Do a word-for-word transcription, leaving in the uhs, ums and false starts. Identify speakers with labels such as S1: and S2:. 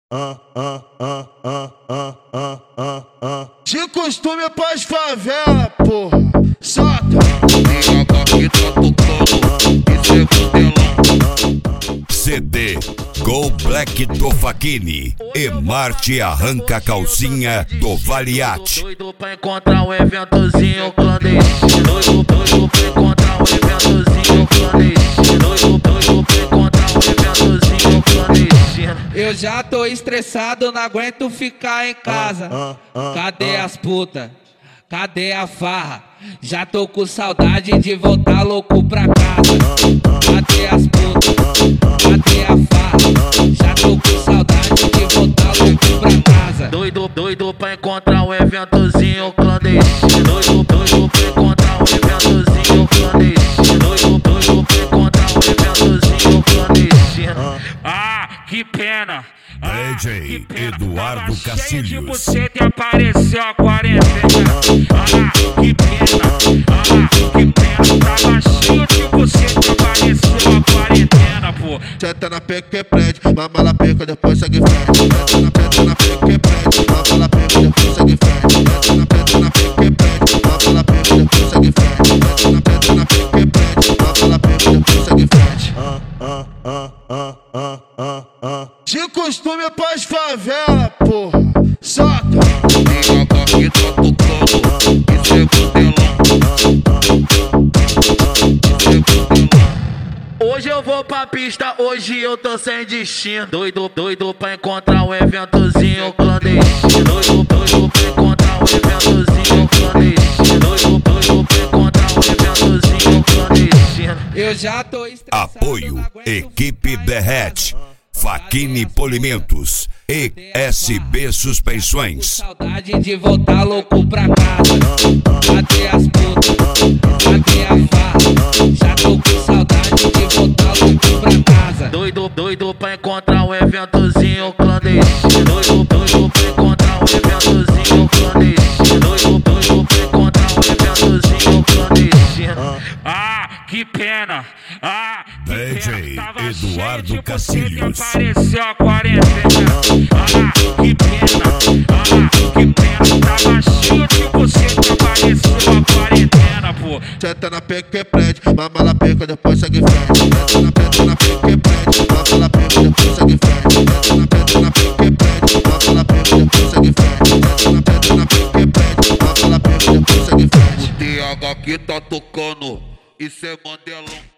S1: Ah, ah, ah, ah, ah, ah, ah, ah. De costume é pras favela, porra. Solta.
S2: C D Go Black do Fakini e Marte arranca a calcinha do Valiate.
S3: Doido pra encontrar um eventozinho clandestino. Doido, doido pra encontrar um eventozinho clandestino. Doido, doido pra encontrar um eventozinho clandestino.
S4: Eu já tô estressado, não aguento ficar em casa. Cadê as putas? Cadê a farra? Já tô com saudade de voltar louco pra casa. Cadê as putas? Cadê a farra? Já tô com saudade de voltar louco pra casa.
S3: Doido, doido pra encontrar um eventozinho clandestino. Doido, doido pra encontrar um eventozinho clandestino. Doido, doido pra encontrar um eventozinho clandestino. Ah, que pena.
S2: D J Eduardo Castilhos.
S3: Você te apareceu a quarentena. Ah, que pena. Ah, que pena. Tava cheio de você te apareceu a quarentena, pô.
S1: Senta na peca que prende, mama na peca, depois segue frente. Senta na peca, na peca que prende, mama na peca, depois segue frente. Senta na peca, na peca que prende, mama na peca, depois segue frente. Senta na peca, na peca que prende, mama na peca, depois segue frente. Ah, ah, ah, ah, ah, ah, ah. De costume é pras favela, porra. Solta.
S3: Hoje eu vou pra pista, hoje eu tô sem destino. Doido, doido pra encontrar um eventozinho clandestino. Doido, doido pra encontrar um eventozinho clandestino. Doido, doido pra encontrar um eventozinho clandestino.
S4: Eu já tô estressado.
S2: Apoio Equipe Derrete, Fakini Polimentos e S B Suspensões.
S4: Saudade de voltar louco pra casa. Cadê as putas? Cadê a farra? Já tô com saudade de voltar louco pra casa.
S3: Doido, doido pra encontrar um eventozinho clandestino. Doido, doido pra encontrar um eventozinho clandestino. Doido, doido pra encontrar um eventozinho clandestino. Ah, que pena. Ah, que
S2: D J
S3: pena. Tava
S2: Eduardo
S3: cheio de
S2: Castilhos.
S3: você que apareceu a quarentena. Ah, que pena. Ah, que pena. Tava cheio de você que apareceu a quarentena, pô.
S1: Senta na peca que prende, mama na peca, depois segue frente. Senta na peca, na peca que prende, mama na peca, depois segue frente. Senta na peca, na peca que prende, mama na peca, depois segue frente. Senta na peca, na peca que prende, mama na peca, depois segue frente.
S5: O D H que tá tocando, isso é Mandelão.